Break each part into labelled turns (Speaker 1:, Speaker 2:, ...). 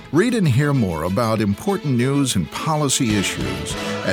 Speaker 1: Read and hear more about important news and policy issues at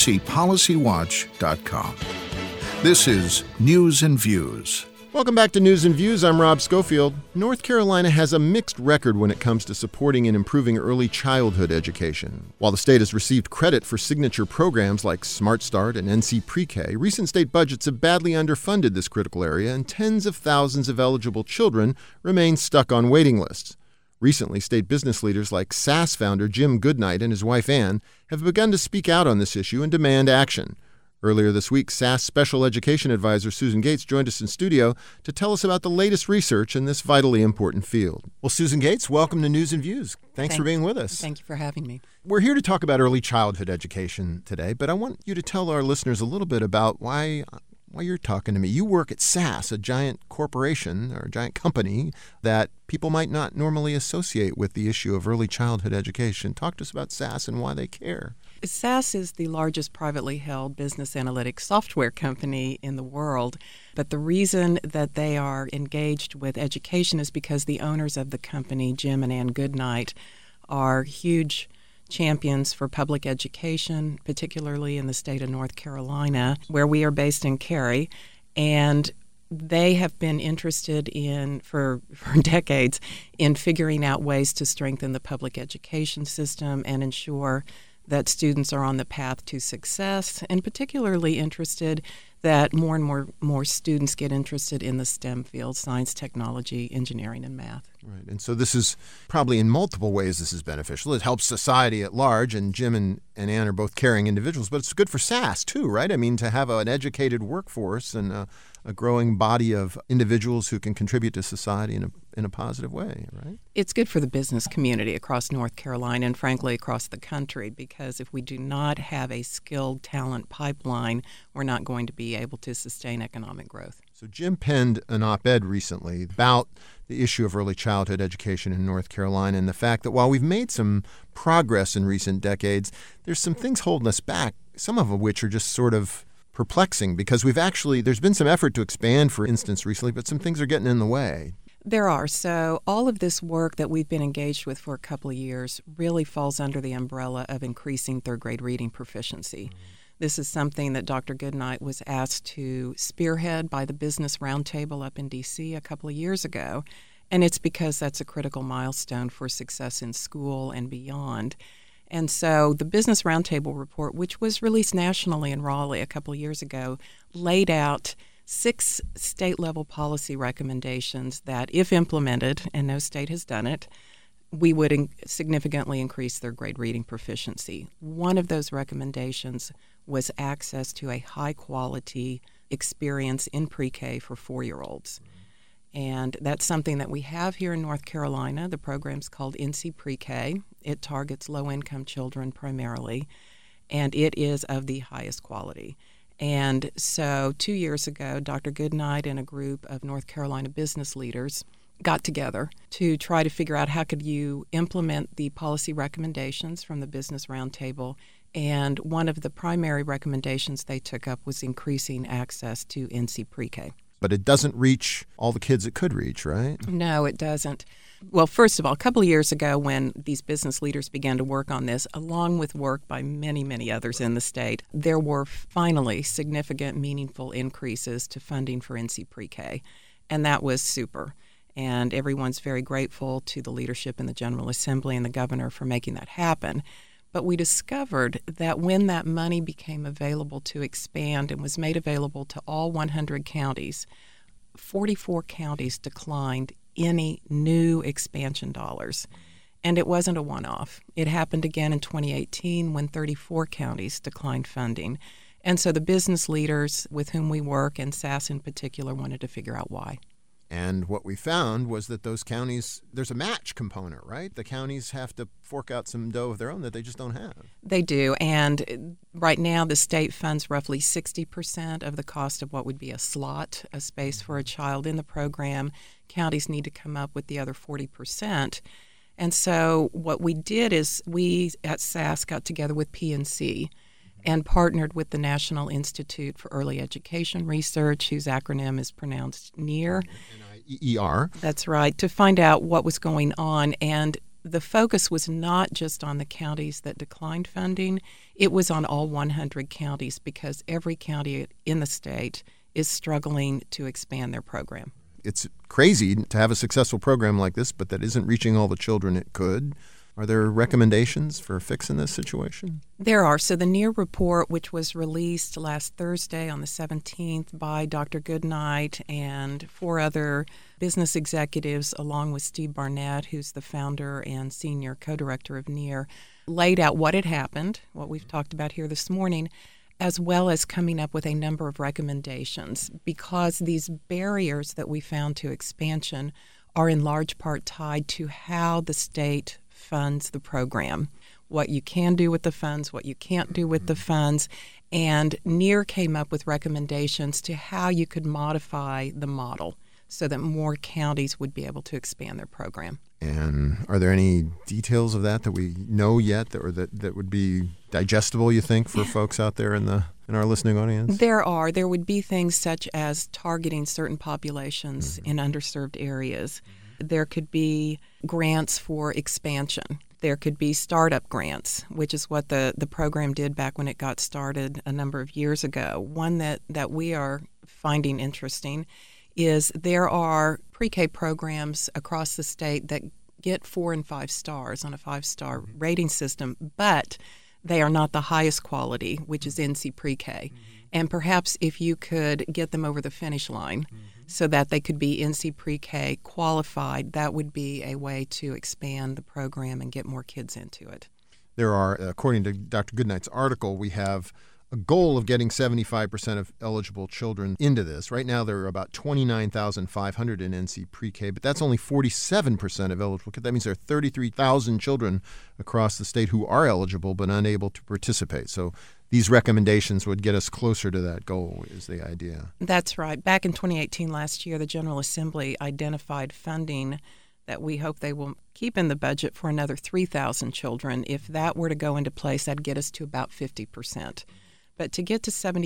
Speaker 1: ncpolicywatch.com. This is News and Views.
Speaker 2: Welcome back to News and Views. I'm Rob Schofield. North Carolina has a mixed record when it comes to supporting and improving early childhood education. While the state has received credit for signature programs like Smart Start and NC Pre-K, recent state budgets have badly underfunded this critical area, and tens of thousands of eligible children remain stuck on waiting lists. Recently, state business leaders like SAS founder Jim Goodnight and his wife Ann have begun to speak out on this issue and demand action. Earlier this week, SAS Special Education Advisor Susan Gates joined us in studio to tell us about the latest research in this vitally important field. Well, Susan Gates, welcome to News and Views. Thanks for being with us.
Speaker 3: Thank you for having me.
Speaker 2: We're here to talk about early childhood education today, but I want you to tell our listeners a little bit about why you're talking to me. You work at SAS, a giant corporation or a giant company that people might not normally associate with the issue of early childhood education. Talk to us about SAS and why they care.
Speaker 3: SAS is the largest privately held business analytics software company in the world, but the reason that they are engaged with education is because the owners of the company, Jim and Ann Goodnight, are huge champions for public education, particularly in the state of North Carolina, where we are based in Cary, and they have been interested in, for decades, in figuring out ways to strengthen the public education system and ensure that students are on the path to success, and particularly interested that more and more students get interested in the STEM fields: science, technology, engineering, and math.
Speaker 2: Right. And so this is probably in multiple ways this is beneficial. It helps society at large, and Jim and Ann are both caring individuals, but it's good for SAS too, right? I mean, to have an educated workforce and a growing body of individuals who can contribute to society in a positive way, right?
Speaker 3: It's good for the business community across North Carolina and, frankly, across the country, because if we do not have a skilled talent pipeline, we're not going to be able to sustain economic growth.
Speaker 2: So Jim penned an op-ed recently about the issue of early childhood education in North Carolina and the fact that while we've made some progress in recent decades, there's some things holding us back, some of which are just sort of perplexing, because there's been some effort to expand, for instance, recently, but some things are getting in the way.
Speaker 3: There are. So all of this work that we've been engaged with for a couple of years really falls under the umbrella of increasing third grade reading proficiency. Mm-hmm. This is something that Dr. Goodnight was asked to spearhead by the Business Roundtable up in D.C. a couple of years ago, and it's because that's a critical milestone for success in school and beyond. And so the Business Roundtable report, which was released nationally in Raleigh a couple of years ago, laid out 6 state-level policy recommendations that, if implemented, and no state has done it, we would significantly increase their grade reading proficiency. One of those recommendations was access to a high-quality experience in pre-K for 4-year-olds. And that's something that we have here in North Carolina. The program's called NC Pre-K. It targets low-income children primarily, and it is of the highest quality. And so 2 years ago, Dr. Goodnight and a group of North Carolina business leaders got together to try to figure out how could you implement the policy recommendations from the Business Roundtable. And one of the primary recommendations they took up was increasing access to NC Pre-K.
Speaker 2: But it doesn't reach all the kids it could reach, right?
Speaker 3: No, it doesn't. Well, first of all, a couple of years ago when these business leaders began to work on this, along with work by many, many others in the state, there were finally significant, meaningful increases to funding for NC Pre-K, and that was super. And everyone's very grateful to the leadership in the General Assembly and the governor for making that happen. But we discovered that when that money became available to expand and was made available to all 100 counties, 44 counties declined any new expansion dollars. And it wasn't a one-off. It happened again in 2018 when 34 counties declined funding. And so the business leaders with whom we work, and SAS in particular, wanted to figure out why.
Speaker 2: And what we found was that those counties, there's a match component, right? The counties have to fork out some dough of their own that they just don't have.
Speaker 3: They do. And right now the state funds roughly 60% of the cost of what would be a slot, a space for a child in the program. Counties need to come up with the other 40%. And so what we did is we at SAS got together with PNC and partnered with the National Institute for Early Education Research, whose acronym is pronounced NIER.
Speaker 2: NIER.
Speaker 3: That's right, to find out what was going on. And the focus was not just on the counties that declined funding, it was on all 100 counties because every county in the state is struggling to expand their program.
Speaker 2: It's crazy to have a successful program like this, but that isn't reaching all the children it could. Are there recommendations for fixing this situation?
Speaker 3: There are. So the NEAR report, which was released last Thursday on the 17th by Dr. Goodnight and 4 other business executives, along with Steve Barnett, who's the founder and senior co-director of NEAR, laid out what had happened, what we've talked about here this morning, as well as coming up with a number of recommendations, because these barriers that we found to expansion are in large part tied to how the state funds the program, what you can do with the funds, what you can't do with the funds. And NEAR came up with recommendations to how you could modify the model so that more counties would be able to expand their program.
Speaker 2: And are there any details of that we know yet that would be digestible, you think, for folks out there in our listening audience?
Speaker 3: There are. There would be things such as targeting certain populations in underserved areas. There could be grants for expansion. There could be startup grants, which is what the program did back when it got started a number of years ago. One that we are finding interesting is there are pre-K programs across the state that get 4 and 5 stars on a 5-star rating system, but they are not the highest quality, which is NC Pre-K. And perhaps if you could get them over the finish line so that they could be NC Pre-K qualified, that would be a way to expand the program and get more kids into it.
Speaker 2: There are, according to Dr. Goodnight's article, we have a goal of getting 75% of eligible children into this. Right now, there are about 29,500 in NC Pre-K, but that's only 47% of eligible kids. That means there are 33,000 children across the state who are eligible but unable to participate. So these recommendations would get us closer to that goal, is the idea.
Speaker 3: That's right. Back in 2018, last year, the General Assembly identified funding that we hope they will keep in the budget for another 3,000 children. If that were to go into place, that'd get us to about 50%. But to get to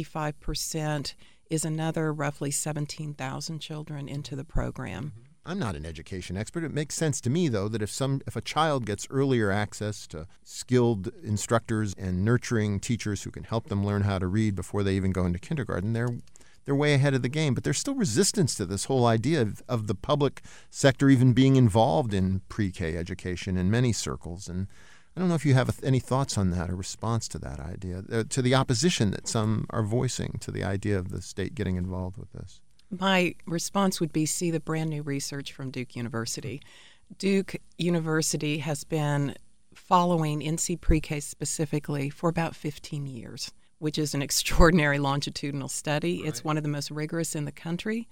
Speaker 3: 75% is another roughly 17,000 children into the program.
Speaker 2: I'm not an education expert. It makes sense to me, though, that if a child gets earlier access to skilled instructors and nurturing teachers who can help them learn how to read before they even go into kindergarten, they're way ahead of the game. But there's still resistance to this whole idea of the public sector even being involved in pre-K education in many circles. And I don't know if you have any thoughts on that or response to that idea, to the opposition that some are voicing to the idea of the state getting involved with this.
Speaker 3: My response would be see the brand new research from Duke University. Duke University has been following NC Pre-K specifically for about 15 years, which is an extraordinary longitudinal study. Right. It's one of the most rigorous in the country.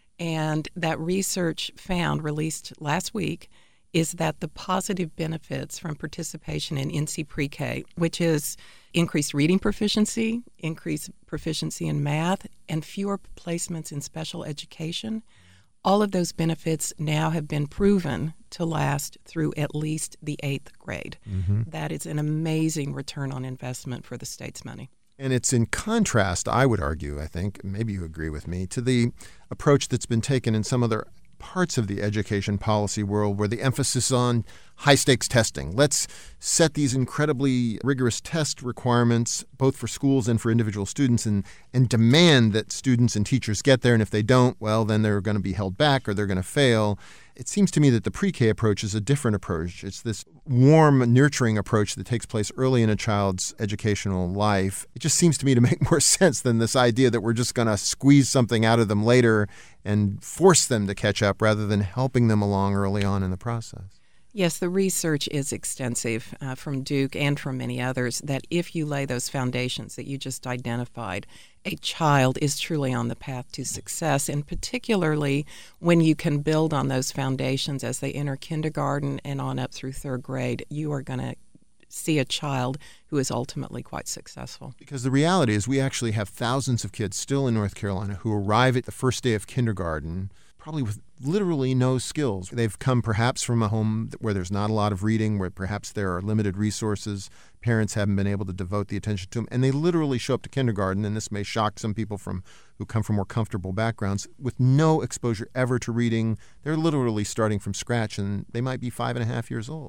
Speaker 3: And that research found, released last week, is that the positive benefits from participation in NC Pre-K, which is increased reading proficiency, increased proficiency in math, and fewer placements in special education, all of those benefits now have been proven to last through at least the 8th grade. That is an amazing return on investment for the state's money.
Speaker 2: And it's in contrast, I would argue, I think, maybe you agree with me, to the approach that's been taken in some other parts of the education policy world where the emphasis on high-stakes testing. Let's set these incredibly rigorous test requirements both for schools and for individual students and demand that students and teachers get there. And if they don't, well, then they're going to be held back or they're going to fail. It seems to me that the pre-K approach is a different approach. It's this warm, nurturing approach that takes place early in a child's educational life. It just seems to me to make more sense than this idea that we're just going to squeeze something out of them later and force them to catch up rather than helping them along early on in the process.
Speaker 3: Yes, the research is extensive from Duke and from many others that if you lay those foundations that you just identified, a child is truly on the path to success, and particularly when you can build on those foundations as they enter kindergarten and on up through 3rd grade, you are going to see a child who is ultimately quite successful.
Speaker 2: Because the reality is we actually have thousands of kids still in North Carolina who arrive at the first day of kindergarten probably with literally no skills. They've come perhaps from a home where there's not a lot of reading, where perhaps there are limited resources. Parents haven't been able to devote the attention to them. And they literally show up to kindergarten, and this may shock some people who come from more comfortable backgrounds, with no exposure ever to reading. They're literally starting from scratch, and they might be 5.5 years old.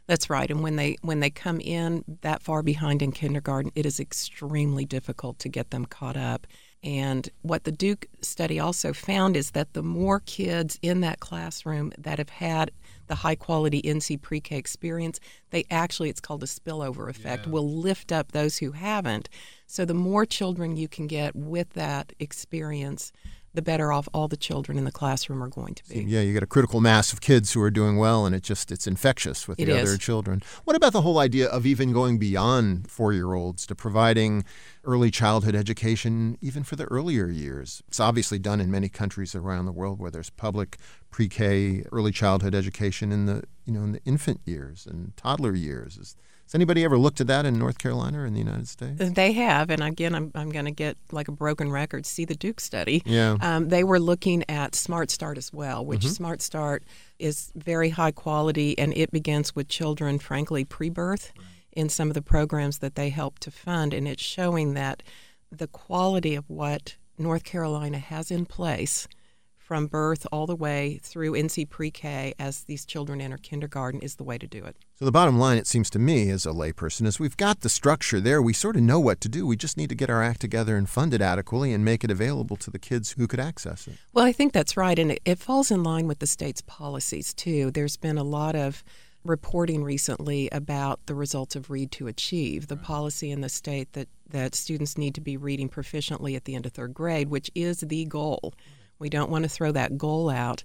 Speaker 3: That's right. And when they come in that far behind in kindergarten, it is extremely difficult to get them caught up. And what the Duke study also found is that the more kids in that classroom that have had the high-quality NC pre-K experience, it's called a spillover effect, will lift up those who haven't. So the more children you can get with that experience, the better off all the children in the classroom are going to be.
Speaker 2: Yeah, you get a critical mass of kids who are doing well, and it's infectious with the other children. What about the whole idea of even going beyond 4-year-olds to providing early childhood education even for the earlier years? It's obviously done in many countries around the world where there's public pre-K early childhood education in the infant years and toddler years. Has anybody ever looked at that in North Carolina or in the United States?
Speaker 3: They have, and again, I'm going to get like a broken record. See the Duke study.
Speaker 2: Yeah.
Speaker 3: They were looking at Smart Start as well, which Smart Start is very high quality, and it begins with children, frankly, pre-birth in some of the programs that they help to fund, and it's showing that the quality of what North Carolina has in place from birth all the way through NC pre-K as these children enter kindergarten is the way to do it.
Speaker 2: So the bottom line, it seems to me as a layperson, is we've got the structure there. We sort of know what to do. We just need to get our act together and fund it adequately and make it available to the kids who could access it.
Speaker 3: Well, I think that's right, and it falls in line with the state's policies, too. There's been a lot of reporting recently about the results of Read to Achieve, the policy in the state that students need to be reading proficiently at the end of third grade, which is the goal. We don't want to throw that goal out.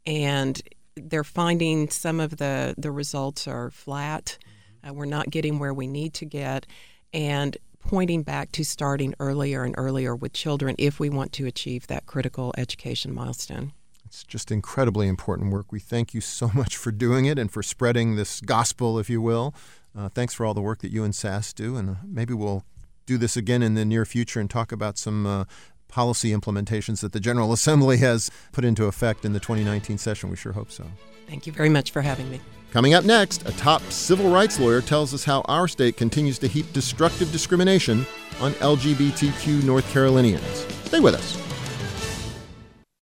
Speaker 3: And they're finding some of the results are flat. We're not getting where we need to get. And pointing back to starting earlier and earlier with children if we want to achieve that critical education milestone.
Speaker 2: It's just incredibly important work. We thank you so much for doing it and for spreading this gospel, if you will. Thanks for all the work that you and SAS do. And maybe we'll do this again in the near future and talk about some policy implementations that the General Assembly has put into effect in the 2019 session. We sure hope so.
Speaker 3: Thank you very much for having me.
Speaker 2: Coming up next, a top civil rights lawyer tells us how our state continues to heap destructive discrimination on LGBTQ North Carolinians. Stay with us.